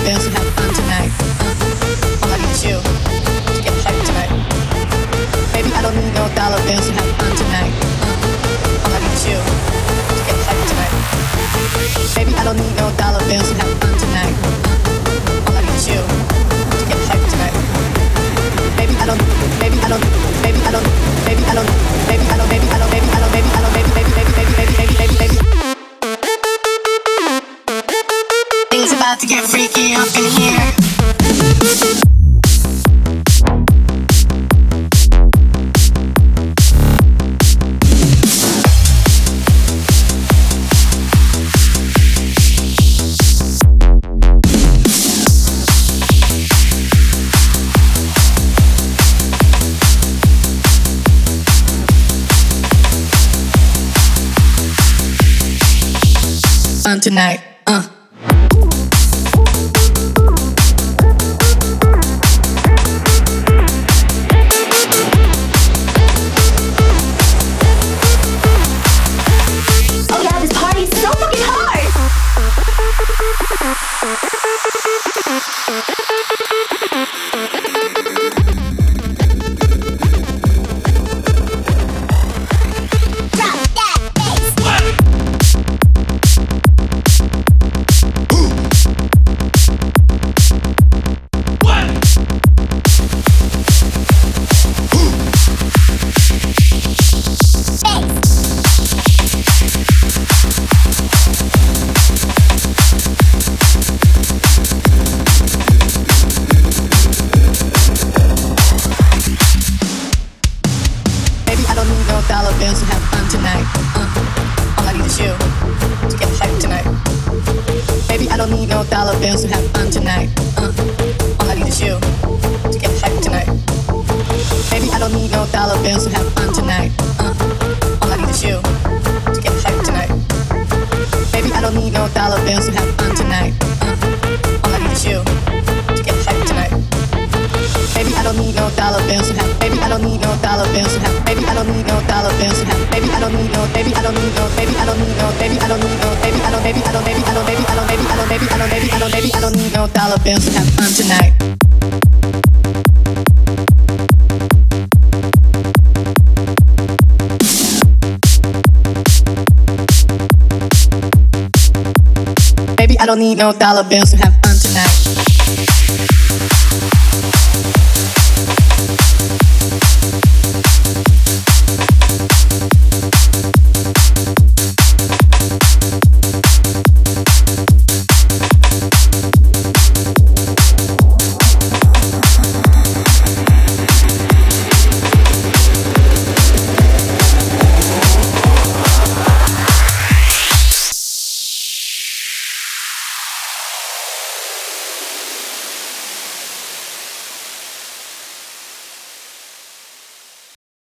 bills to have fun tonight. All I need is you to get hyped tonight. Baby, I don't need no dollar bills to have fun tonight. All I need is you to get hyped tonight. Baby, I don't need no dollar bills to have fun tonight. All I need is you to get hyped tonight. Baby, I don't, baby, I don't, baby, I don't, baby, I don't, baby, I don't, baby, I don't, baby, I don't, baby, I don't, baby, baby, baby, baby, baby, baby, baby. Things about to get freaky up in here. Fun tonight, Oh yeah, this party is so fucking hard! dollar bills to have fun tonight. All I need is you to get hyped tonight. Baby, I don't need no dollar bills to have fun tonight. All I need is you to get hyped tonight. Baby, I don't need no dollar bills to have fun tonight. All I need is you to get hyped tonight. Baby, I don't need no dollar bills to have fun tonight. All I need is you to get hyped tonight. Baby, I don't need no dollar bills to have. Baby, I don't need no dollar bills to have. Baby, I don't need no dollar bills to have. Baby, I don't need no. Baby, I don't need no. Baby, I don't need no. Baby, I don't need no. Baby, I don't. Baby, I don't. Baby, I don't. Baby, I don't. Baby, I don't. Baby, I don't. Baby, I don't. Baby, I don't need no dollar bills to have fun tonight. Baby, I don't need no dollar bills to have fun tonight.